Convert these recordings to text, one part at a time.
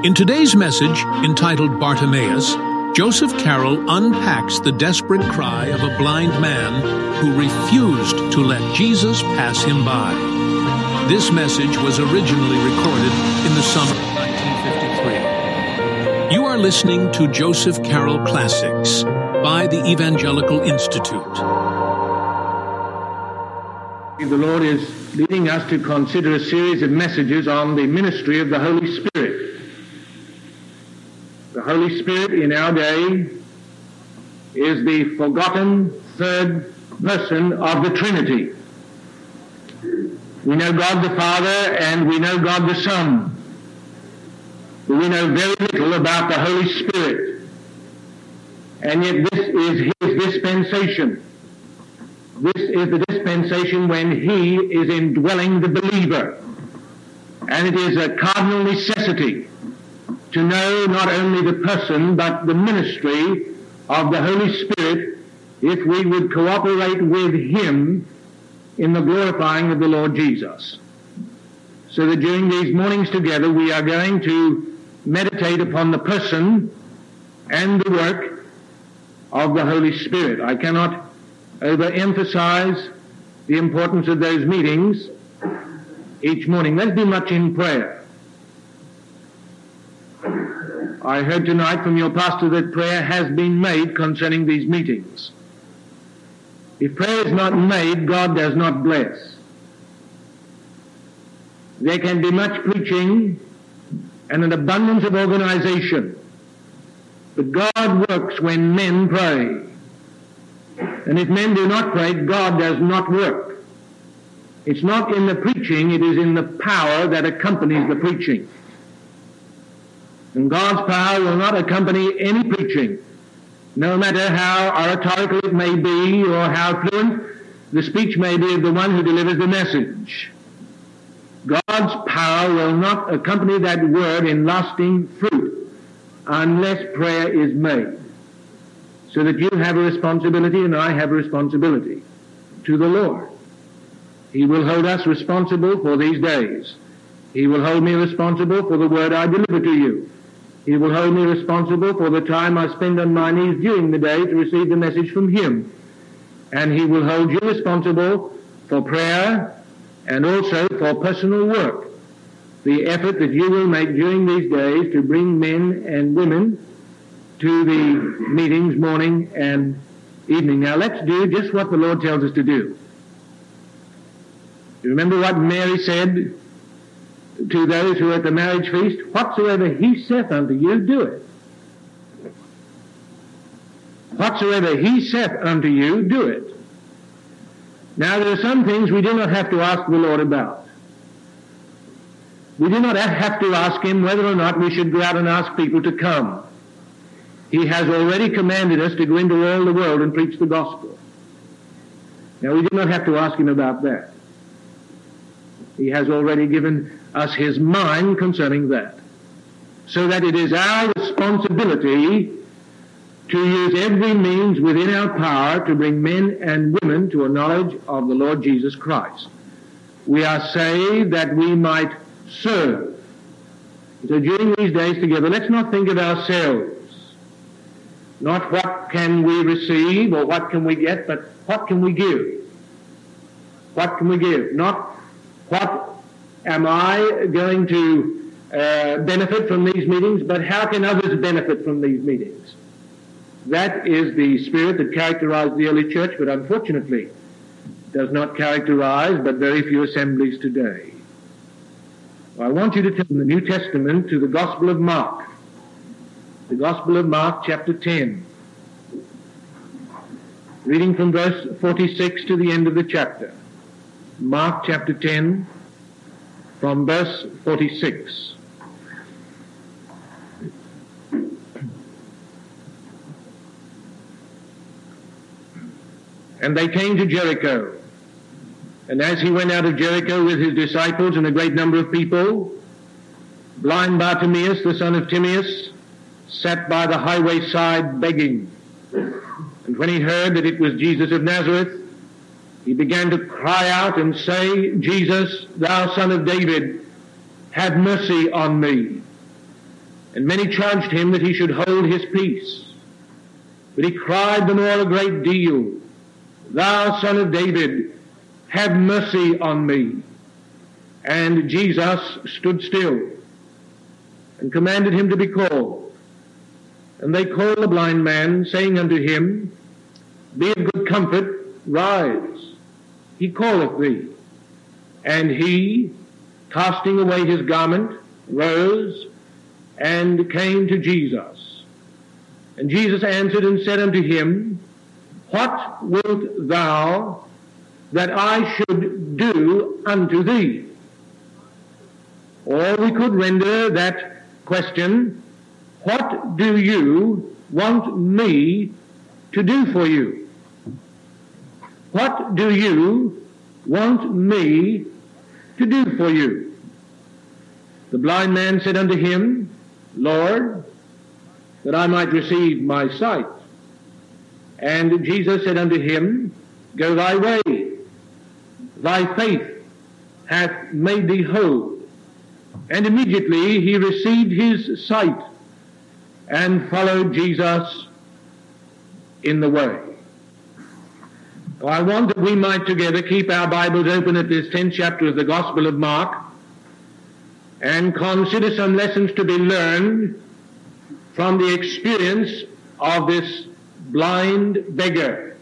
In today's message, entitled Bartimaeus, Joseph Carroll unpacks the desperate cry of a blind man who refused to let Jesus pass him by. This message was originally recorded in the summer of 1953. You are listening to Joseph Carroll Classics by the Evangelical Institute. The Lord is leading us to consider a series of messages on the ministry of the Holy Spirit. The Holy Spirit in our day is the forgotten third person of the Trinity. We know God the Father and we know God the Son, but we know very little about the Holy Spirit. And yet this is His dispensation. This is the dispensation when He is indwelling the believer. And it is a cardinal necessity to know not only the person but the ministry of the Holy Spirit if we would cooperate with Him in the glorifying of the Lord Jesus. So that during these mornings together we are going to meditate upon the person and the work of the Holy Spirit. I cannot overemphasize the importance of those meetings each morning. Let's be much in prayer. I heard tonight from your pastor that prayer has been made concerning these meetings. If prayer is not made, God does not bless. There can be much preaching and an abundance of organization, but God works when men pray. And if men do not pray, God does not work. It's not in the preaching, it is in the power that accompanies the preaching. And God's power will not accompany any preaching, no matter how oratorical it may be or how fluent the speech may be of the one who delivers the message. God's power will not accompany that word in lasting fruit unless prayer is made. So that you have a responsibility and I have a responsibility to the Lord. He will hold us responsible for these days. He will hold me responsible for the word I deliver to you. He will hold me responsible for the time I spend on my knees during the day to receive the message from Him. And He will hold you responsible for prayer and also for personal work. The effort that you will make during these days to bring men and women to the meetings morning and evening. Now let's do just what the Lord tells us to do. You remember what Mary said to those who were at the marriage feast? Whatsoever He saith unto you, do it. Whatsoever He saith unto you, do it. Now there are some things we do not have to ask the Lord about. We do not have to ask Him whether or not we should go out and ask people to come. He has already commanded us to go into all the world and preach the gospel. Now we do not have to ask Him about that. He has already given us His mind concerning that. So that it is our responsibility to use every means within our power to bring men and women to a knowledge of the Lord Jesus Christ. We are saved that we might serve. So during these days together, let's not think of ourselves. Not what can we receive or what can we get, but what can we give? What can we give? Not what am I going to benefit from these meetings, but how can others benefit from these meetings? That is the spirit that characterized the early church, but unfortunately does not characterize but very few assemblies today. I want you to turn the New Testament to the Gospel of Mark. The Gospel of Mark, chapter 10. Reading from verse 46 to the end of the chapter. Mark chapter 10, from verse 46. And they came to Jericho. And as he went out of Jericho with his disciples and a great number of people, blind Bartimaeus, the son of Timaeus, sat by the highway side begging. And when he heard that it was Jesus of Nazareth, he began to cry out and say, Jesus, thou son of David, have mercy on me. And many charged him that he should hold his peace. But he cried the more a great deal, Thou Son of David, have mercy on me. And Jesus stood still and commanded him to be called. And they called the blind man, saying unto him, Be of good comfort, rise, he calleth thee. And he, casting away his garment, rose and came to Jesus. And Jesus answered and said unto him, What wilt thou that I should do unto thee? Or we could render that question, What do you want me to do for you? What do you want me to do for you? The blind man said unto him, Lord, that I might receive my sight. And Jesus said unto him, Go thy way, thy faith hath made thee whole. And immediately he received his sight and followed Jesus in the way. I want that we might together keep our Bibles open at this 10th chapter of the Gospel of Mark and consider some lessons to be learned from the experience of this blind beggar.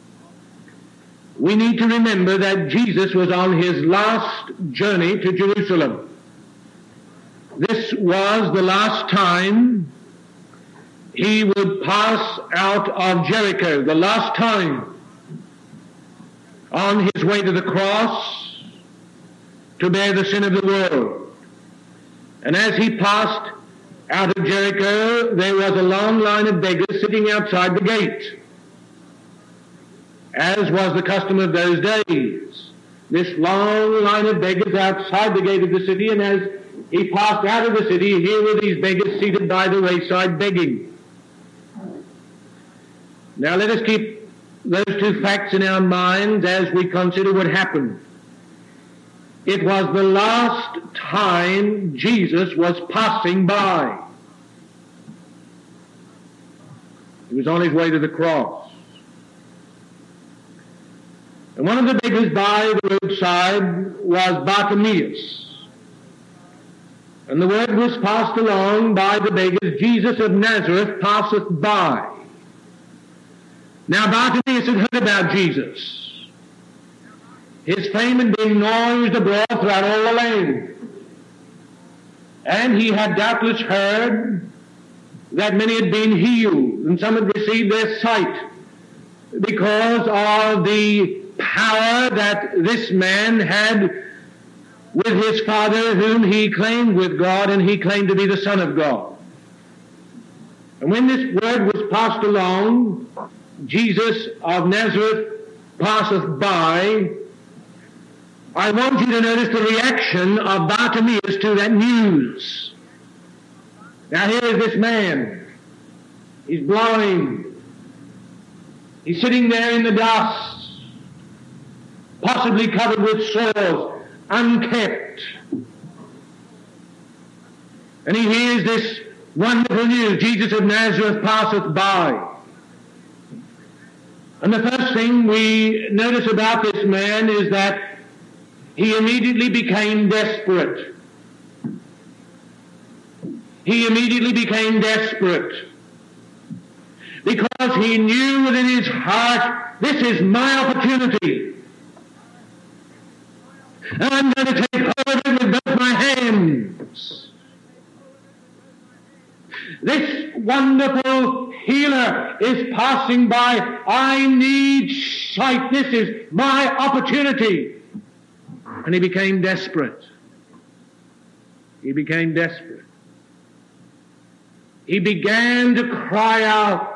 We need to remember that Jesus was on his last journey to Jerusalem. This was the last time he would pass out of Jericho, the last time on his way to the cross to bear the sin of the world. And as he passed out of Jericho, there was a long line of beggars sitting outside the gate, as was the custom of those days. This long line of beggars outside the gate of the city, and as he passed out of the city, here were these beggars seated by the wayside begging. Now let us keep those two facts in our minds as we consider what happened. It was the last time Jesus was passing by. He was on his way to the cross. And one of the beggars by the roadside was Bartimaeus. And the word was passed along by the beggars, Jesus of Nazareth passeth by. Now Bartimaeus had heard about Jesus. His fame had been noised abroad throughout all the land. And he had doubtless heard that many had been healed and some had received their sight because of the power that this man had with his Father, whom he claimed with God, and he claimed to be the Son of God. And when this word was passed along, Jesus of Nazareth passeth by, I want you to notice the reaction of Bartimaeus to that news. Now here is this man. He's blind. He's sitting there in the dust, possibly covered with sores, unkept. And he hears this wonderful news, Jesus of Nazareth passeth by. And the first thing we notice about this man is that he immediately became desperate. He immediately became desperate because he knew within his heart, this is my opportunity. And I'm going to take hold of it with both my hands. This wonderful healer is passing by. I need sight. This is my opportunity. And he became desperate. He became desperate. He began to cry out.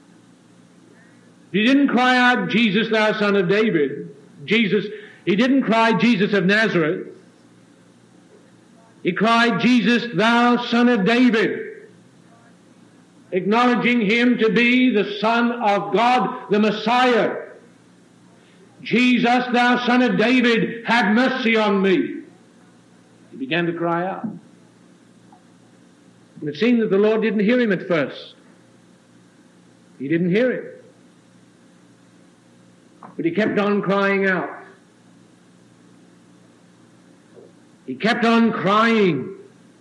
He didn't cry out, Jesus, thou Son of David. He didn't cry, Jesus of Nazareth. He cried, Jesus, thou Son of David, acknowledging him to be the Son of God, the Messiah. Jesus, thou Son of David, have mercy on me. He began to cry out. And it seemed that the Lord didn't hear him at first. He didn't hear him. But he kept on crying out. He kept on crying.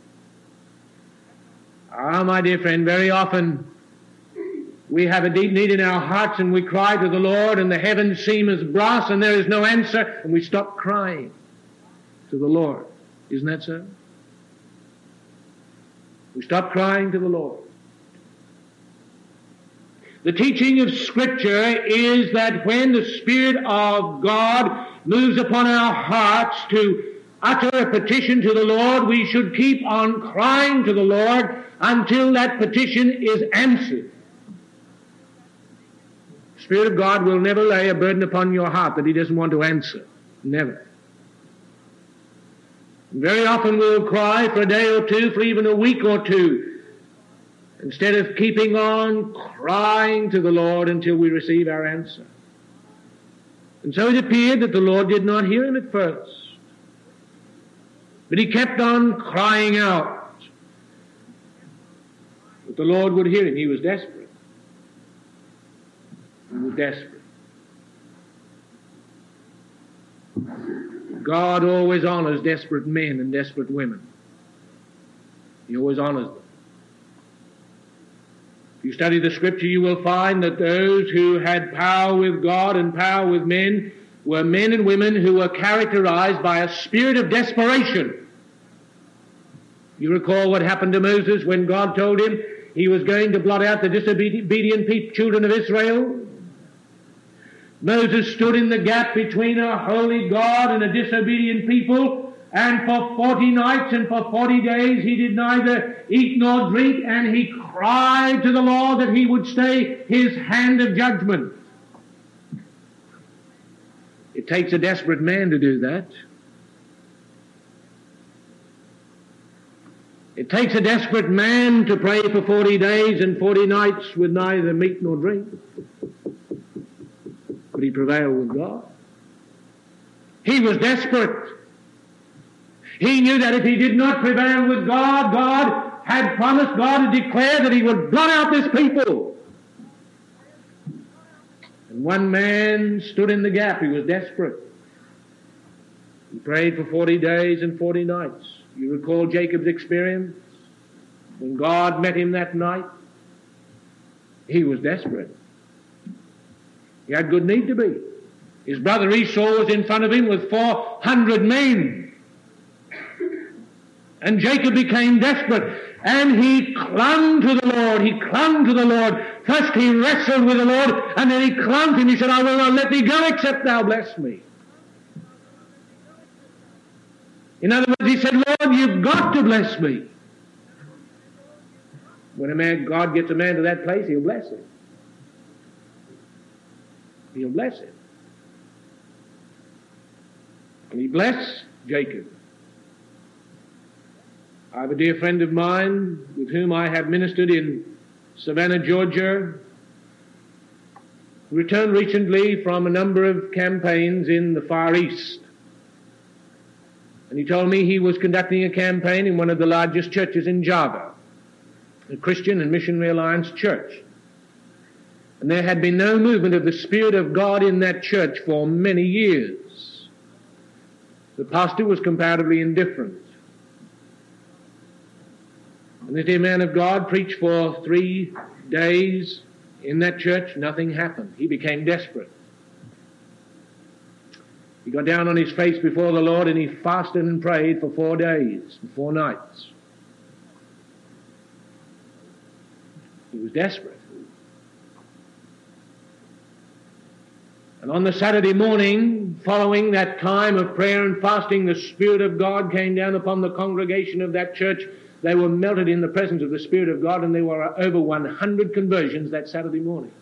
Ah, my dear friend, very often we have a deep need in our hearts and we cry to the Lord and the heavens seem as brass and there is no answer and we stop crying to the Lord. Isn't that so? We stop crying to the Lord. The teaching of Scripture is that when the Spirit of God moves upon our hearts to utter a petition to the Lord, we should keep on crying to the Lord until that petition is answered. The Spirit of God will never lay a burden upon your heart that He doesn't want to answer. Never. Very often we'll cry for a day or two, for even a week or two, instead of keeping on crying to the Lord until we receive our answer. And so it appeared that the Lord did not hear him at first. But he kept on crying out. But the Lord would hear him. He was desperate. He was desperate. God always honors desperate men and desperate women. He always honors them. If you study the Scripture, you will find that those who had power with God and power with men were men and women who were characterized by a spirit of desperation. You recall what happened to Moses when God told him he was going to blot out the disobedient children of Israel? Moses stood in the gap between a holy God and a disobedient people, and for 40 nights and for 40 days he did neither eat nor drink, and he cried to the Lord that he would stay his hand of judgment. It takes a desperate man to do that. It takes a desperate man to pray for 40 days and 40 nights with neither meat nor drink. But he prevailed with God. He was desperate. He knew that if he did not prevail with God, God had promised, God had declared that he would blot out this people. And one man stood in the gap. He was desperate. He prayed for 40 days and 40 nights. You recall Jacob's experience? When God met him that night, he was desperate. He had good need to be. His brother Esau was in front of him with 400 men. And Jacob became desperate. And he clung to the Lord. He clung to the Lord. First he wrestled with the Lord, and then he clung to him. He said, I will not let thee go except thou bless me. In other words, he said, Lord, you've got to bless me. When God gets a man to that place, he'll bless him. He'll bless him. And he blessed Jacob. I have a dear friend of mine with whom I have ministered in Savannah, Georgia, who returned recently from a number of campaigns in the Far East. And he told me he was conducting a campaign in one of the largest churches in Java, a Christian and Missionary Alliance church. And there had been no movement of the Spirit of God in that church for many years. The pastor was comparatively indifferent. And the dear man of God preached for 3 days in that church. Nothing happened. He became desperate. He got down on his face before the Lord and he fasted and prayed for 4 days and 4 nights. He was desperate. And on the Saturday morning, following that time of prayer and fasting, the Spirit of God came down upon the congregation of that church. They were melted in the presence of the Spirit of God, and there were over 100 conversions that Saturday morning.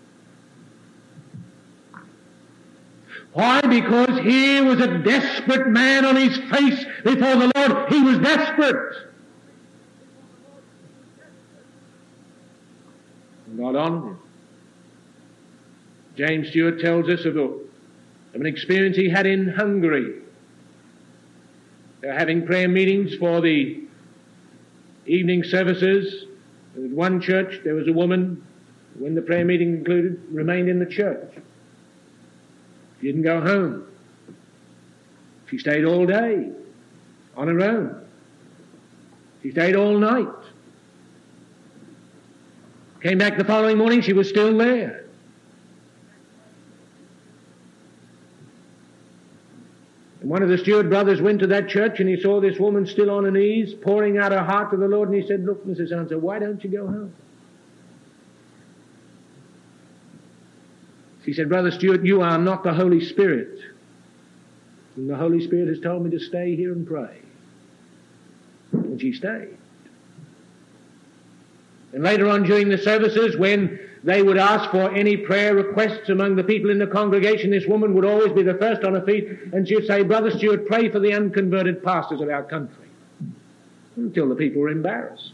Why? Because he was a desperate man on his face before the Lord. He was desperate. And God honored him. James Stewart tells us of an experience he had in Hungary. They were having prayer meetings for the evening services, At one church, there was a woman, when the prayer meeting concluded, remained in the church. She didn't go home. She stayed all day on her own. She stayed all night. Came back the following morning, she was still there. And one of the Stewart brothers went to that church and he saw this woman still on her knees, pouring out her heart to the Lord, and he said, "Look, Mrs. So-and-so, why don't you go home?" She said, "Brother Stewart, you are not the Holy Spirit. And the Holy Spirit has told me to stay here and pray." And she stayed. And later on during the services, when they would ask for any prayer requests among the people in the congregation, this woman would always be the first on her feet, and she would say, "Brother Stewart, pray for the unconverted pastors of our country," until the people were embarrassed.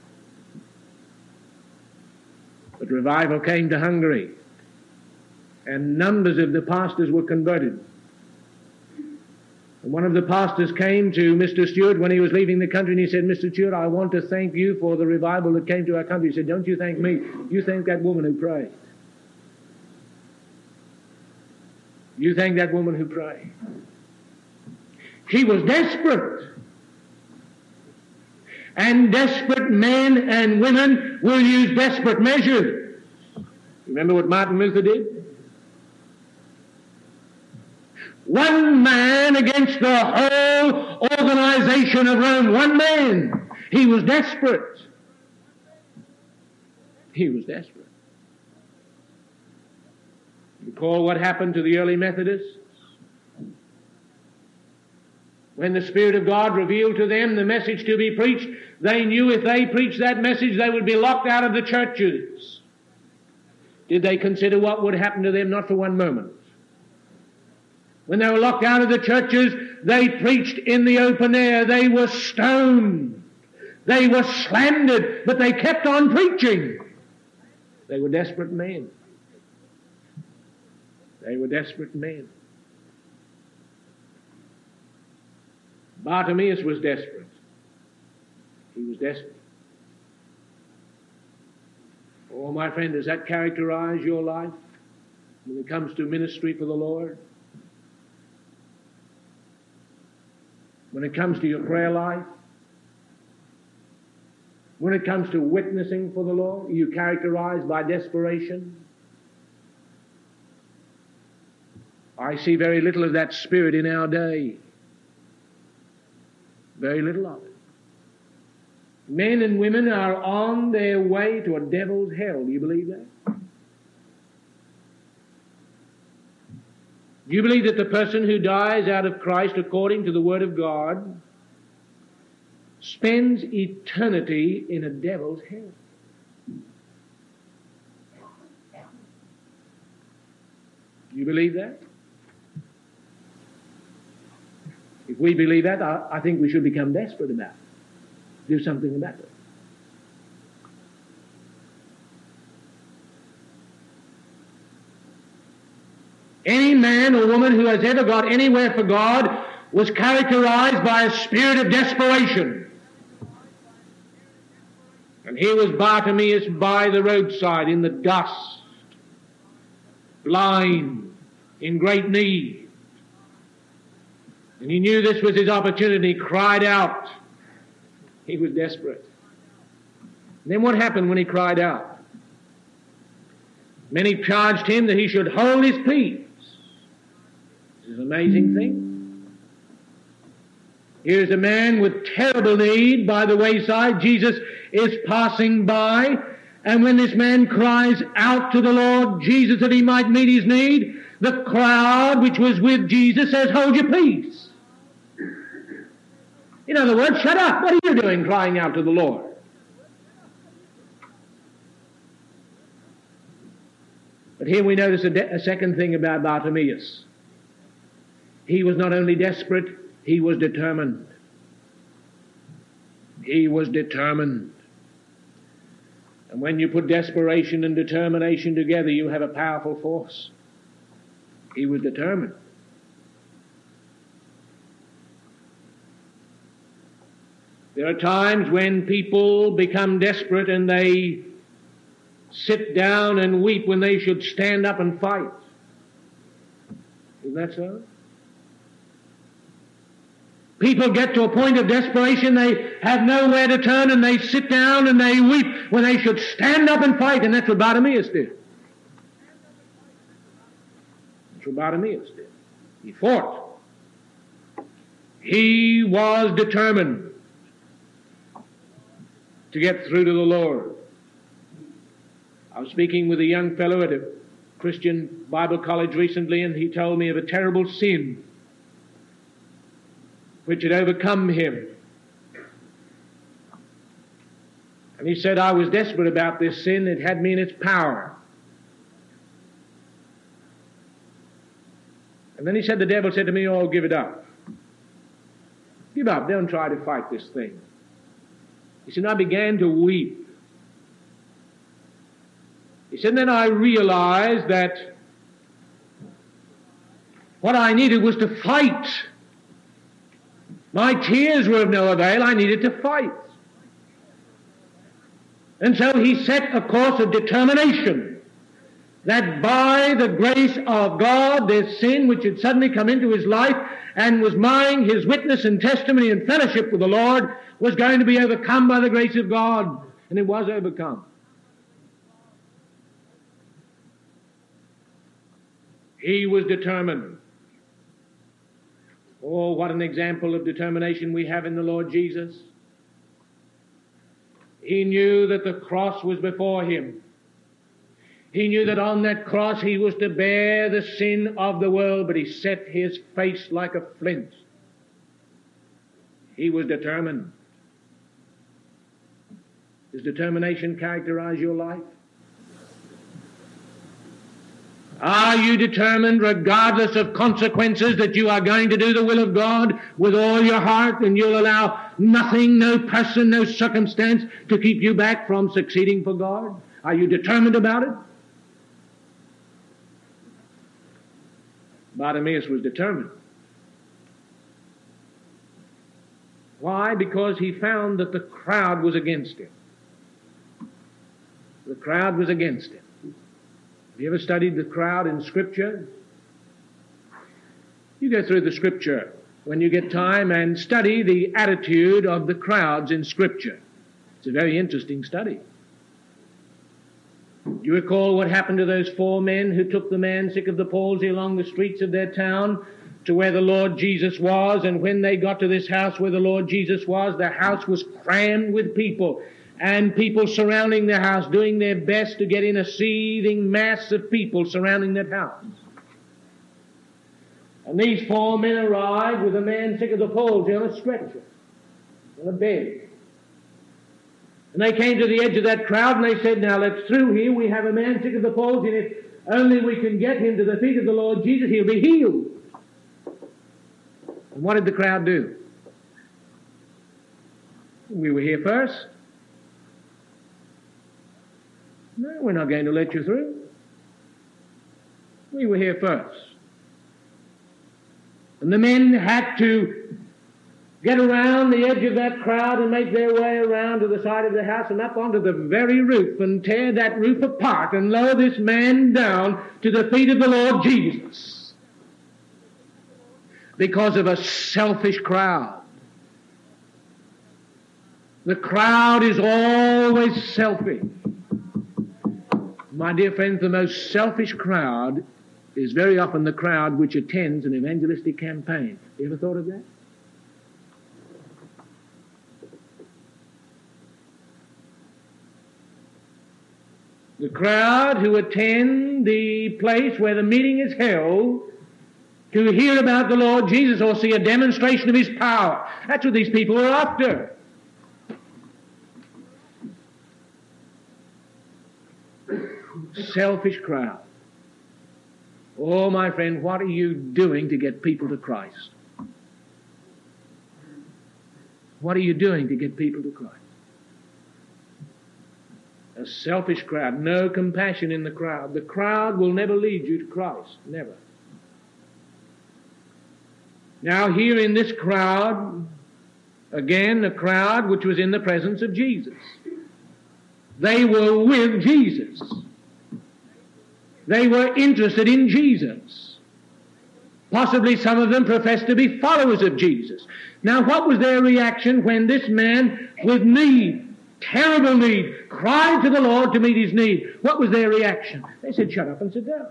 But revival came to Hungary, and numbers of the pastors were converted. And one of the pastors came to Mr. Stewart when he was leaving the country, and he said, "Mr. Stewart, I want to thank you for the revival that came to our country." He said, "Don't you thank me. You thank that woman who prayed. You thank that woman who prayed." She was desperate. And desperate men and women will use desperate measures. Remember what Martin Luther did? One man against the whole organization of Rome. One man. He was desperate. He was desperate. Recall what happened to the early Methodists? When the Spirit of God revealed to them the message to be preached, they knew if they preached that message, they would be locked out of the churches. Did they consider what would happen to them? Not for one moment. When they were locked out of the churches, they preached in the open air. They were stoned. They were slandered, but they kept on preaching. They were desperate men. They were desperate men. Bartimaeus was desperate. He was desperate. Oh, my friend, does that characterize your life when it comes to ministry for the Lord? When it comes to your prayer life? When it comes to witnessing for the Lord? Are you characterized by desperation? I see very little of that spirit in our day. Very little of it. Men and women are on their way to a devil's hell. Do you believe that? Do you believe that the person who dies out of Christ according to the Word of God spends eternity in a devil's hell? Do you believe that? If we believe that, I think we should become desperate about it. Do something about it. Any man or woman who has ever got anywhere for God was characterized by a spirit of desperation. And here was Bartimaeus by the roadside in the dust, blind, in great need. And he knew this was his opportunity. He cried out. He was desperate. And then what happened when he cried out? Many charged him that he should hold his peace. This is an amazing thing. Here's a man with terrible need by the wayside. Jesus is passing by. And when this man cries out to the Lord Jesus that he might meet his need, the crowd which was with Jesus says, "Hold your peace." In other words, shut up. What are you doing crying out to the Lord? But here we notice a second thing about Bartimaeus. He was not only desperate, he was determined. He was determined. And when you put desperation and determination together, you have a powerful force. He was determined. There are times when people become desperate and they sit down and weep when they should stand up and fight. Isn't that so? People get to a point of desperation, they have nowhere to turn, and they sit down and they weep when they should stand up and fight, and that's what Bartimaeus did. That's what Bartimaeus did. He fought. He was determined to get through to the Lord. I was speaking with a young fellow at a Christian Bible college recently, and he told me of a terrible sin which had overcome him. And he said, I was desperate about this sin. It had me in its power. And then he said, the devil said to me, oh, give it up. Give up. Don't try to fight this thing. He said, and I began to weep. He said, then I realized that what I needed was to fight. My tears were of no avail. I needed to fight. And so he set a course of determination that by the grace of God, this sin which had suddenly come into his life and was marring his witness and testimony and fellowship with the Lord was going to be overcome by the grace of God. And it was overcome. He was determined. Oh, what an example of determination we have in the Lord Jesus. He knew that the cross was before him. He knew that on that cross he was to bear the sin of the world, but he set his face like a flint. He was determined. Does determination characterize your life? Are you determined, regardless of consequences, that you are going to do the will of God with all your heart, and you'll allow nothing, no person, no circumstance to keep you back from succeeding for God? Are you determined about it? Bartimaeus was determined. Why? Because he found that the crowd was against him. The crowd was against him. Have you ever studied the crowd in Scripture? You go through the Scripture when you get time and study the attitude of the crowds in Scripture. It's a very interesting study. Do you recall what happened to those 4 men who took the man sick of the palsy along the streets of their town to where the Lord Jesus was? And when they got to this house where the Lord Jesus was, the house was crammed with people. And people surrounding the house, doing their best to get in a seething mass of people surrounding that house. And these 4 men arrived with a man sick of the palsy on a stretcher, on a bed. And they came to the edge of that crowd and they said, now let's through here. We have a man sick of the palsy, and if only we can get him to the feet of the Lord Jesus, he'll be healed. And what did the crowd do? We were here first. No, we're not going to let you through. We were here first. And the men had to get around the edge of that crowd and make their way around to the side of the house and up onto the very roof and tear that roof apart and lower this man down to the feet of the Lord Jesus. Because of a selfish crowd. The crowd is always selfish. My dear friends, the most selfish crowd is very often the crowd which attends an evangelistic campaign. You ever thought of that? The crowd who attend the place where the meeting is held to hear about the Lord Jesus or see a demonstration of His power. That's what these people are after. Selfish crowd. Oh, my friend, what are you doing to get people to Christ? What are you doing to get people to Christ? A selfish crowd, no compassion in the crowd. The crowd will never lead you to Christ, never. Now here in this crowd, Again, a crowd which was in the presence of Jesus. They were with Jesus. They were interested in Jesus. Possibly some of them professed to be followers of Jesus. Now, what was their reaction when this man with need, terrible need, cried to the Lord to meet his need? What was their reaction? They said, "Shut up and sit down."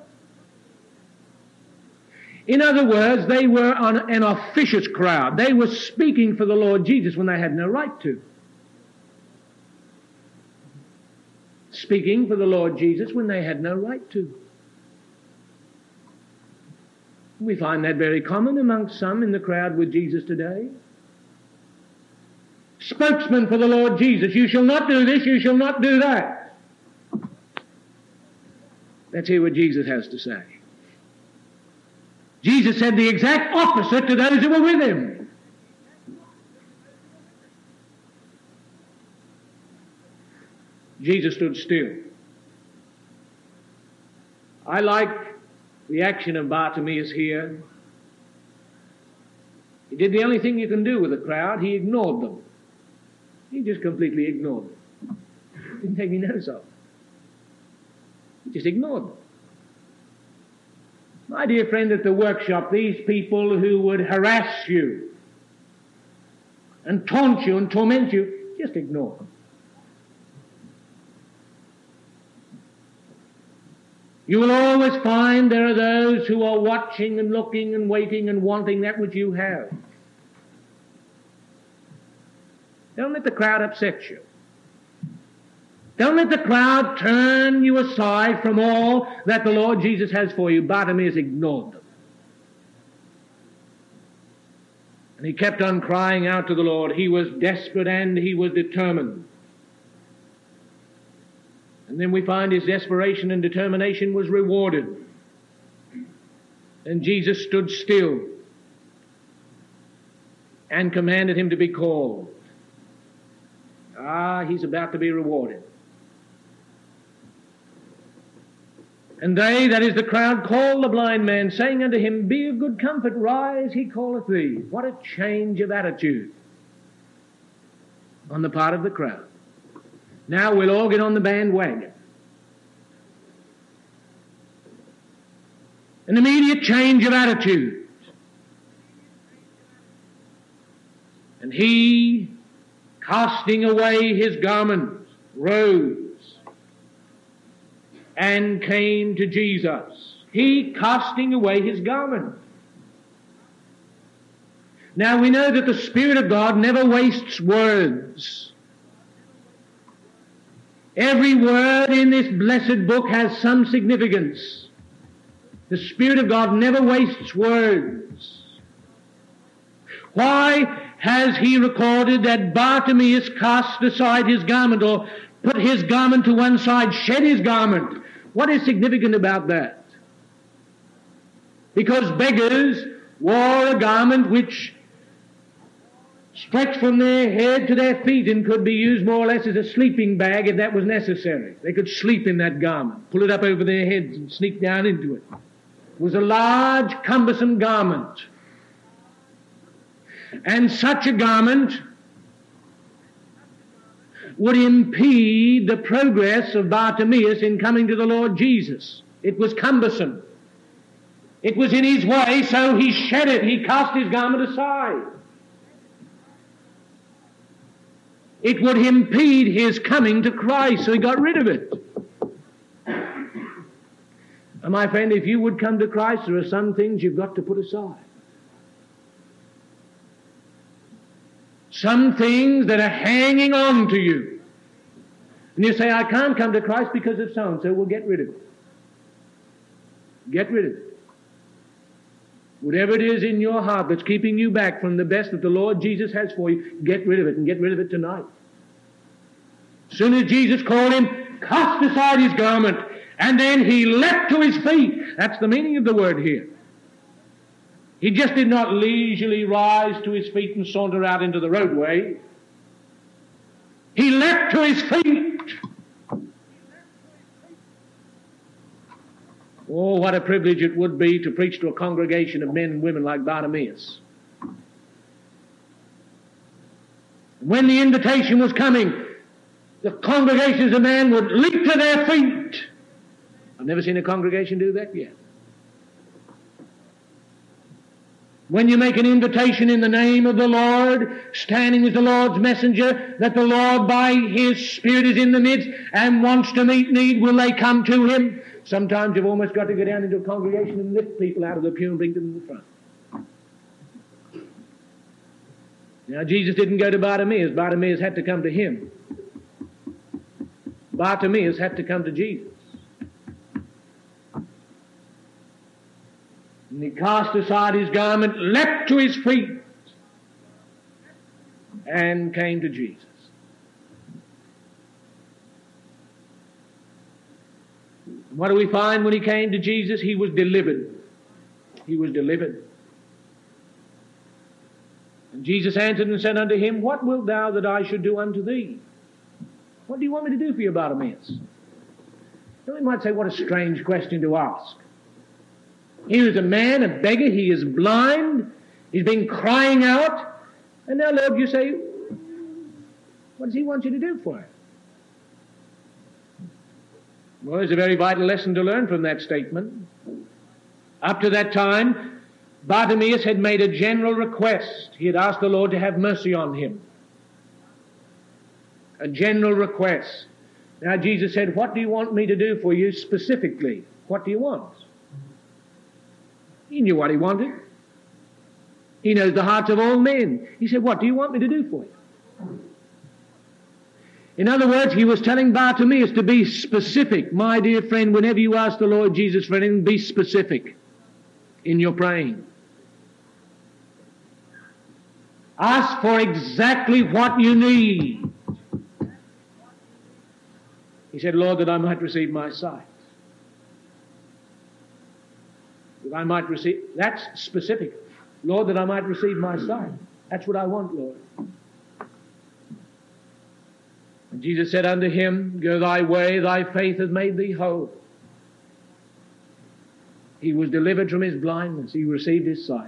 In other words, they were an officious crowd. They were speaking for the Lord Jesus when they had no right to. Speaking for the Lord Jesus when they had no right to. We find that very common amongst some in the crowd with Jesus today. Spokesman for the Lord Jesus. You shall not do this, you shall not do that. Let's hear what Jesus has to say. Jesus said the exact opposite to those who were with him. Jesus stood still. I like the action of Bartimaeus here. He did the only thing you can do with a crowd. He ignored them. He just completely ignored them. Didn't take any notice of them. He just ignored them. My dear friend, at the workshop, these people who would harass you and taunt you and torment you, just ignore them. You will always find there are those who are watching and looking and waiting and wanting that which you have. Don't let the crowd upset you. Don't let the crowd turn you aside from all that the Lord Jesus has for you. Bartimaeus ignored them. And he kept on crying out to the Lord. He was desperate and he was determined. And then we find his desperation and determination was rewarded. And Jesus stood still and commanded him to be called. He's about to be rewarded. And they, that is the crowd, called the blind man, saying unto him, Be of good comfort, rise, he calleth thee. What a change of attitude on the part of the crowd. Now we'll all get on the bandwagon. An immediate change of attitude. And he, casting away his garment, rose and came to Jesus. He casting away his garment. Now we know that the Spirit of God never wastes words. Every word in this blessed book has some significance. The Spirit of God never wastes words. Why has he recorded that Bartimaeus cast aside his garment, or put his garment to one side, shed his garment? What is significant about that? Because beggars wore a garment which stretched from their head to their feet and could be used more or less as a sleeping bag if that was necessary. They could sleep in that garment, pull it up over their heads and sneak down into it. It was a large, cumbersome garment. And such a garment would impede the progress of Bartimaeus in coming to the Lord Jesus. It was cumbersome. It was in his way, so he shed it. He cast his garment aside. It would impede his coming to Christ, so he got rid of it. And my friend, if you would come to Christ, there are some things you've got to put aside. Some things that are hanging on to you. And you say, I can't come to Christ because of so-and-so. Well, get rid of it. Get rid of it. Whatever it is in your heart that's keeping you back from the best that the Lord Jesus has for you, get rid of it, and get rid of it tonight. As soon as Jesus called him, cast aside his garment, and then he leapt to his feet. That's the meaning of the word here. He just did not leisurely rise to his feet and saunter out into the roadway. He leapt to his feet. Oh, what a privilege it would be to preach to a congregation of men and women like Bartimaeus. When the invitation was coming, the congregations of men would leap to their feet. I've never seen a congregation do that yet. When you make an invitation in the name of the Lord, standing as the Lord's messenger, that the Lord by His Spirit is in the midst and wants to meet need, will they come to Him? Sometimes you've almost got to go down into a congregation and lift people out of the pew and bring them to the front. Now, Jesus didn't go to Bartimaeus. Bartimaeus had to come to Him. Bartimaeus had to come to Jesus. And he cast aside his garment, leapt to his feet, and came to Jesus. What do we find when he came to Jesus? He was delivered. He was delivered. And Jesus answered and said unto him, What wilt thou that I should do unto thee? What do you want me to do for you, Bartimaeus? Now we might say, what a strange question to ask. Here is a man, a beggar, he is blind, he's been crying out, and now, Lord, you say, what does he want you to do for him? Well, there's a very vital lesson to learn from that statement. Up to that time, Bartimaeus had made a general request. He had asked the Lord to have mercy on him. A general request. Now Jesus said, what do you want me to do for you specifically? What do you want? He knew what he wanted. He knows the hearts of all men. He said, what do you want me to do for you? In other words, he was telling Bartimaeus to be specific. My dear friend, whenever you ask the Lord Jesus for anything, be specific in your praying. Ask for exactly what you need. He said, Lord, that I might receive my sight. That I might receive, that's specific. Lord, that I might receive my sight. That's what I want, Lord. And Jesus said unto him, Go thy way, thy faith hath made thee whole. He was delivered from his blindness. He received his sight.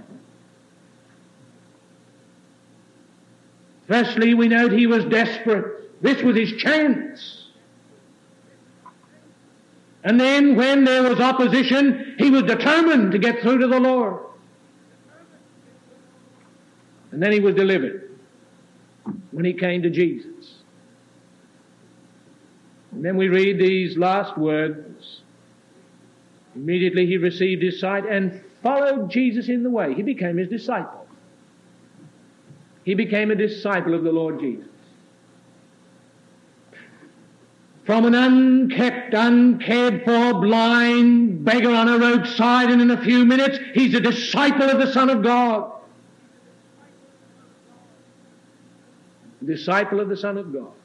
Firstly, we note he was desperate. This was his chance. And then when there was opposition, he was determined to get through to the Lord. And then he was delivered when he came to Jesus. And then we read these last words. Immediately he received his sight and followed Jesus in the way. He became his disciple. He became a disciple of the Lord Jesus. From an unkept, uncared for, blind beggar on a roadside, and in a few minutes he's a disciple of the Son of God. Disciple of the Son of God.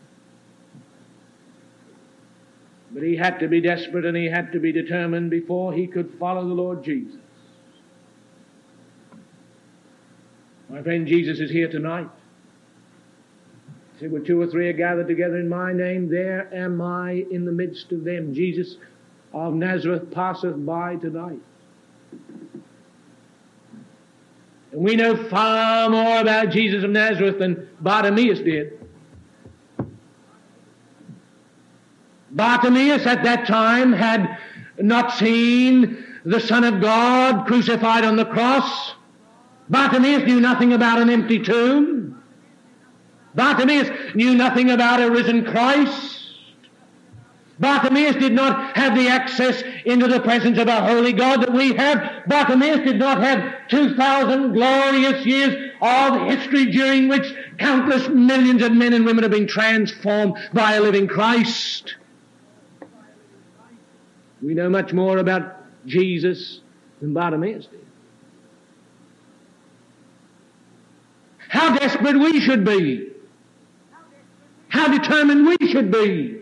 But he had to be desperate and he had to be determined before he could follow the Lord Jesus. My friend, Jesus is here tonight. He said, where two or three are gathered together in my name, there am I in the midst of them. Jesus of Nazareth passeth by tonight. And we know far more about Jesus of Nazareth than Bartimaeus did. Bartimaeus at that time had not seen the Son of God crucified on the cross. Bartimaeus knew nothing about an empty tomb. Bartimaeus knew nothing about a risen Christ. Bartimaeus did not have the access into the presence of a holy God that we have. Bartimaeus did not have 2,000 glorious years of history during which countless millions of men and women have been transformed by a living Christ. We know much more about Jesus than Bartimaeus did. How desperate we should be. How determined we should be.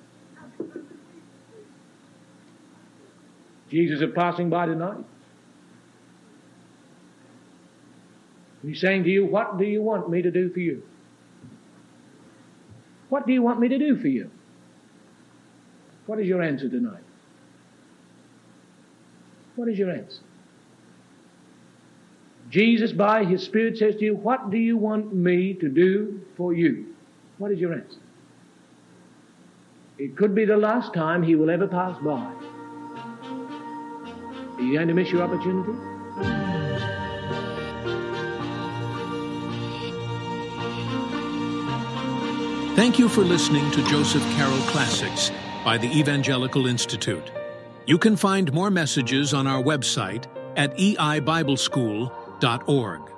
Jesus is passing by tonight. He's saying to you, what do you want me to do for you? What do you want me to do for you? What is your answer tonight? What is your answer? Jesus, by His Spirit, says to you, what do you want me to do for you? What is your answer? It could be the last time He will ever pass by. Are you going to miss your opportunity? Thank you for listening to Joseph Carroll Classics by the Evangelical Institute. You can find more messages on our website at eibibleschool.org.